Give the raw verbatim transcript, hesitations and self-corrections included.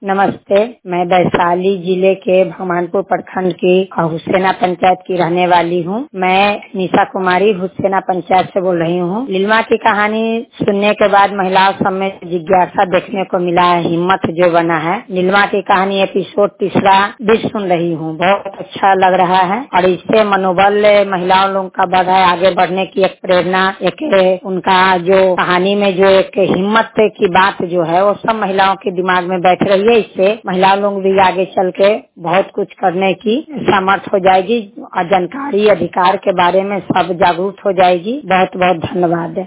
नमस्ते। मैं वैशाली जिले के भगवानपुर प्रखंड की हुसैना पंचायत की रहने वाली हूँ। मैं निशा कुमारी हुसैना पंचायत से बोल रही हूँ। नीलिमा की कहानी सुनने के बाद महिलाओं सब में जिज्ञासा देखने को मिला है, हिम्मत जो बना है। नीलिमा की कहानी एपिसोड तीसरा भी सुन रही हूँ, बहुत अच्छा लग रहा है और इससे मनोबल महिलाओं लोगों का बढ़ा है, आगे बढ़ने की एक प्रेरणा, एक उनका जो कहानी में जो एक हिम्मत की बात जो है वो सब महिलाओं के दिमाग में बैठ रही है। इससे महिला लोग भी आगे चल के बहुत कुछ करने की सामर्थ्य हो जाएगी और जानकारी अधिकार के बारे में सब जागरूक हो जाएगी। बहुत बहुत धन्यवाद।